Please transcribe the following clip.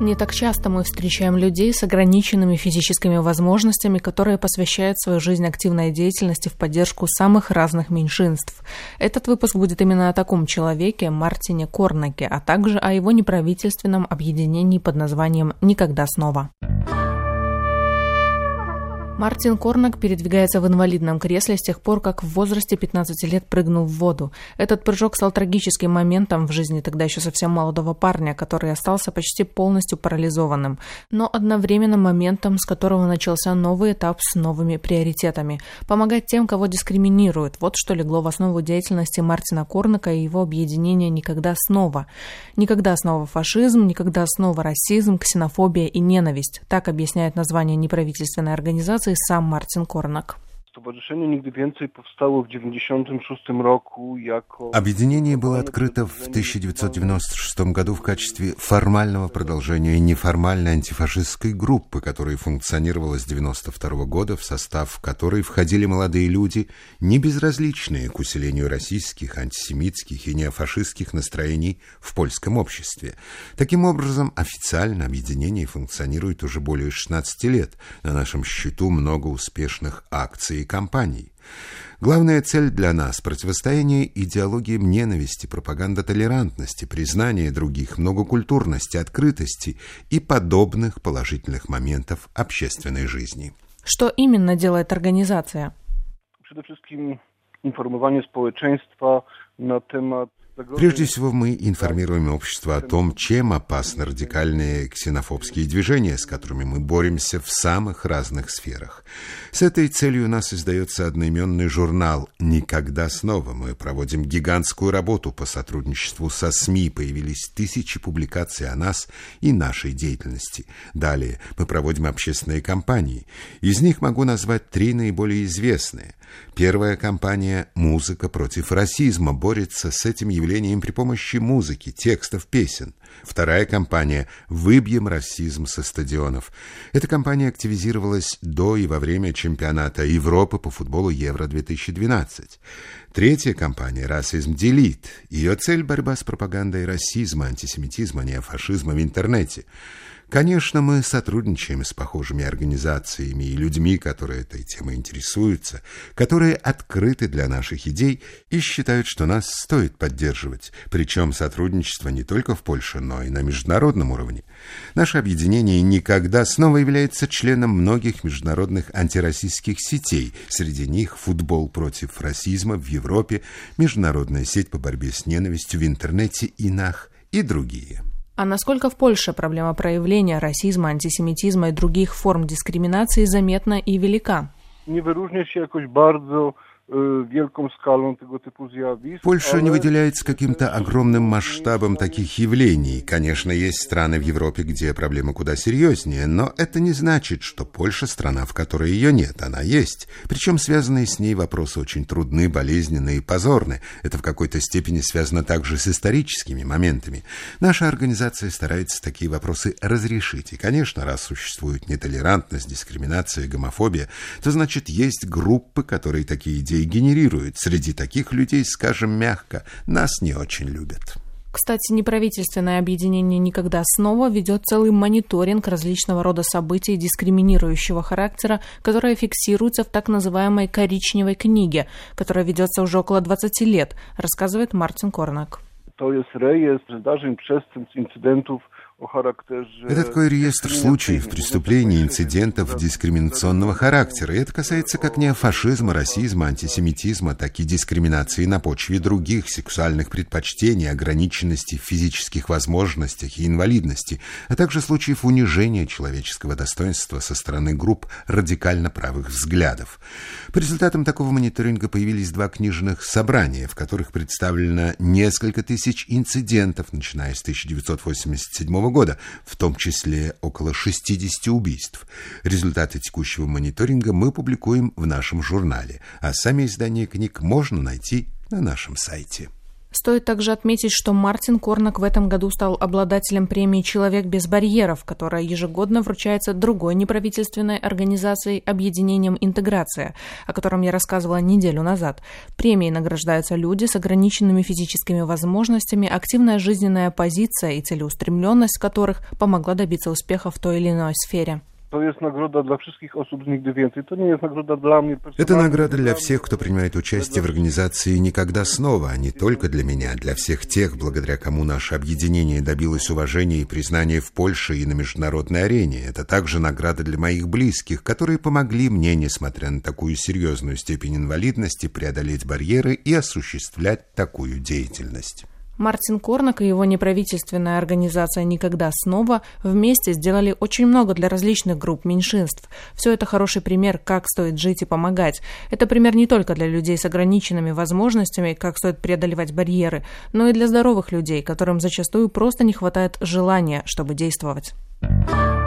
Не так часто мы встречаем людей с ограниченными физическими возможностями, которые посвящают свою жизнь активной деятельности в поддержку самых разных меньшинств. Этот выпуск будет именно о таком человеке, Мартине Корнаке, а также о его неправительственном объединении под названием «Никогда снова». Мартин Корнак передвигается в инвалидном кресле с тех пор, как в возрасте 15 лет прыгнул в воду. Этот прыжок стал трагическим моментом в жизни тогда еще совсем молодого парня, который остался почти полностью парализованным, но одновременно моментом, с которого начался новый этап с новыми приоритетами. Помогать тем, кого дискриминируют. Вот что легло в основу деятельности Мартина Корнака и его объединения «Никогда снова». Никогда снова фашизм, никогда снова расизм, ксенофобия и ненависть. Так объясняет название неправительственной организации сам Мартин Корнак. Объединение было открыто в 1996 году в качестве формального продолжения неформальной антифашистской группы, которая функционировала с 1992 года, в состав которой входили молодые люди, не безразличные к усилению российских, антисемитских и неофашистских настроений в польском обществе. Таким образом, официально объединение функционирует уже более 16 лет. На нашем счету много успешных акций и кампаний. Главная цель для нас – противостояние идеологиям ненависти, пропаганда толерантности, признание других, многокультурности, открытости и подобных положительных моментов общественной жизни. Что именно делает организация? Прежде всего, мы информируем общество о том, чем опасны радикальные ксенофобские движения, с которыми мы боремся в самых разных сферах. С этой целью у нас издается одноименный журнал «Никогда снова». Мы проводим гигантскую работу по сотрудничеству со СМИ, появились тысячи публикаций о нас и нашей деятельности. Далее мы проводим общественные кампании. Из них могу назвать 3 наиболее известные. Первая кампания «Музыка против расизма» борется с этим явлением при помощи музыки, текстов песен. Вторая кампания «Выбьем расизм со стадионов». Эта кампания активизировалась до и во время чемпионата Европы по футболу Евро-2012. Третья кампания «Расизм делит». Ее цель – борьба с пропагандой расизма, антисемитизма, неофашизма в интернете. Конечно, мы сотрудничаем с похожими организациями и людьми, которые этой темой интересуются, которые открыты для наших идей и считают, что нас стоит поддерживать. Причем сотрудничество не только в Польше, но и на международном уровне. Наше объединение «Никогда снова» является членом многих международных антироссийских сетей. Среди них «Футбол против расизма» в Европе, Международная сеть по борьбе с ненавистью в интернете «Инах» и другие. А насколько в Польше проблема проявления расизма, антисемитизма и других форм дискриминации заметна и велика? Польша не выделяется каким-то огромным масштабом таких явлений. Конечно, есть страны в Европе, где проблема куда серьезнее, но это не значит, что Польша – страна, в которой ее нет. Она есть. Причем связанные с ней вопросы очень трудны, болезненны и позорны. Это в какой-то степени связано также с историческими моментами. Наша организация старается такие вопросы разрешить. И, конечно, раз существует нетолерантность, дискриминация, гомофобия, то значит есть группы, которые такие идеи генерируют. Среди таких людей, скажем мягко, нас не очень любят. Кстати, неправительственное объединение «Никогда снова» ведет целый мониторинг различного рода событий дискриминирующего характера, которые фиксируются в так называемой «коричневой книге», которая ведется уже около 20 лет, рассказывает Мартин Корнак. Это такой реестр случаев преступлений, инцидентов дискриминационного характера. И это касается как неофашизма, расизма, антисемитизма, так и дискриминации на почве других сексуальных предпочтений, ограниченности в физических возможностях и инвалидности, а также случаев унижения человеческого достоинства со стороны групп радикально правых взглядов. По результатам такого мониторинга появились 2 книжных собрания, в которых представлено несколько тысяч инцидентов, начиная с 1987 года, в том числе около 60 убийств. Результаты текущего мониторинга мы публикуем в нашем журнале, а сами издания книг можно найти на нашем сайте. Стоит также отметить, что Мартин Корнак в этом году стал обладателем премии «Человек без барьеров», которая ежегодно вручается другой неправительственной организацией «Объединением Интеграция», о котором я рассказывала неделю назад. Премией награждаются люди с ограниченными физическими возможностями, активная жизненная позиция и целеустремленность которых помогла добиться успеха в той или иной сфере. Это награда для всех, кто принимает участие в организации «Никогда снова», а не только для меня, для всех тех, благодаря кому наше объединение добилось уважения и признания в Польше и на международной арене. Это также награда для моих близких, которые помогли мне, несмотря на такую серьезную степень инвалидности, преодолеть барьеры и осуществлять такую деятельность. Мартин Корнак и его неправительственная организация «Никогда снова» вместе сделали очень много для различных групп меньшинств. Все это хороший пример, как стоит жить и помогать. Это пример не только для людей с ограниченными возможностями, как стоит преодолевать барьеры, но и для здоровых людей, которым зачастую просто не хватает желания, чтобы действовать.